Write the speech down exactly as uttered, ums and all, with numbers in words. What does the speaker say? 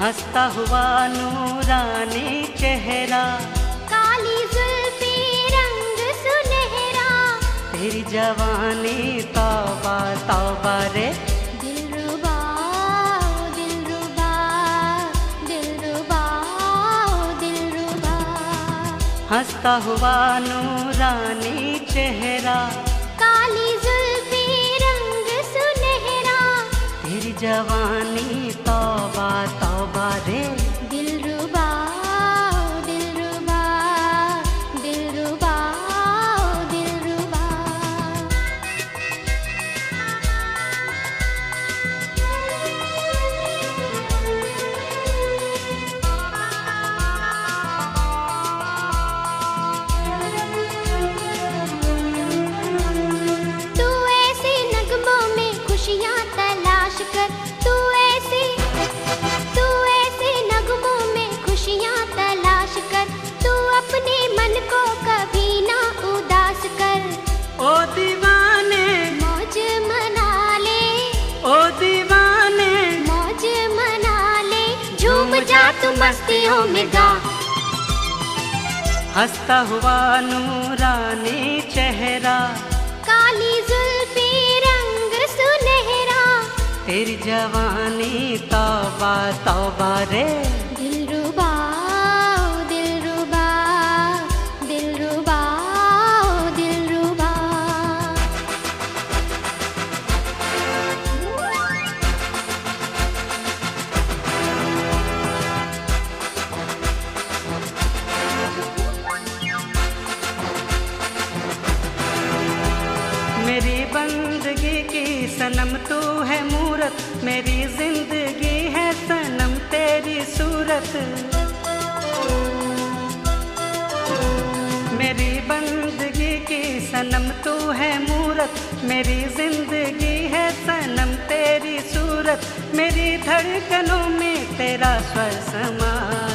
हंसता हुआ नूरानी चेहरा, काली जुल्फी रंग सुनहरा, तेरी जवानी तौबा तौबा रे। दिलरुबा दिलरुबा दिलरुबा दिलरुबा। हंसता हुआ नूरानी चेहरा, काली जुल्फी रंग सुनहरा, तेरी जवानी तौबा तौबा रे। दिलरुबा दिलरुबा दिलरुबा दिलरुबा। तू ऐसे नगमों में खुशियाँ तलाश कर, तू ऐसे तू ऐसे नगमों में खुशियाँ तलाश कर, तू अपने मन को कभी ना उदास कर। ओ दीवाने मौज मना ले, ओ दीवाने, मौज मना ले, झूम जा तू मस्तियों में गा। हंसता हुआ नूरानी चेहरा, काली जुल्फी रंग सुनहरा, तेरी जवानी तौबा तौबा रे। दिलरुबा दिलरुबा दिलरुबा दिलरुबा। मेरी बंदगी की सनम तू है मूरत, मेरी जिंदगी है सनम तेरी सूरत। मेरी बंदगी की सनम तू है मूरत, मेरी जिंदगी है सनम तेरी सूरत। मेरी धड़कनों में तेरा स्वर समा